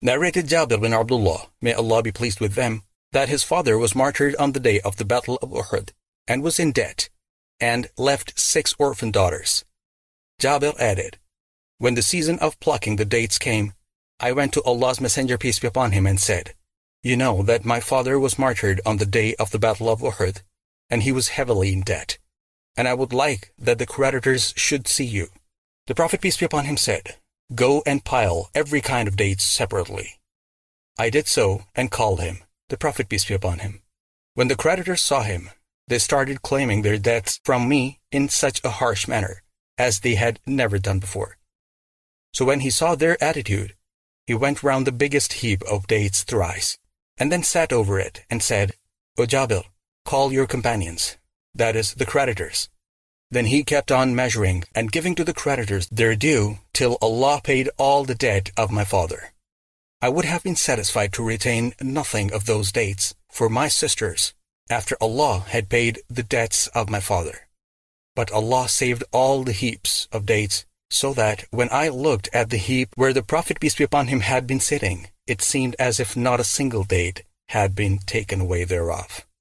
Narrated Jabir bin Abdullah, may Allah be pleased with them, that his father was martyred on the day of the Battle of Uhud, and was in debt, and left 6 orphan daughters. Jabir added, "When the season of plucking the dates came, I went to Allah's Messenger, peace be upon him, and said, 'You know that my father was martyred on the day of the Battle of Uhud, and he was heavily in debt, and I would like that the creditors should see you.' The Prophet, peace be upon him, said, 'Go and pile every kind of dates separately.' I did so and called him, the Prophet, peace be upon him. When the creditors saw him, they started claiming their debts from me in such a harsh manner, as they had never done before. So when he saw their attitude, he went round the biggest heap of dates thrice, and then sat over it and said, 'O Jabir, call your companions, that is, the creditors.' Then he kept on measuring and giving to the creditors their due till Allah paid all the debt of my father. I would have been satisfied to retain nothing of those dates for my sisters after Allah had paid the debts of my father. But Allah saved all the heaps of dates, so that when I looked at the heap where the Prophet, peace be upon him, had been sitting, it seemed as if not a single date had been taken away thereof."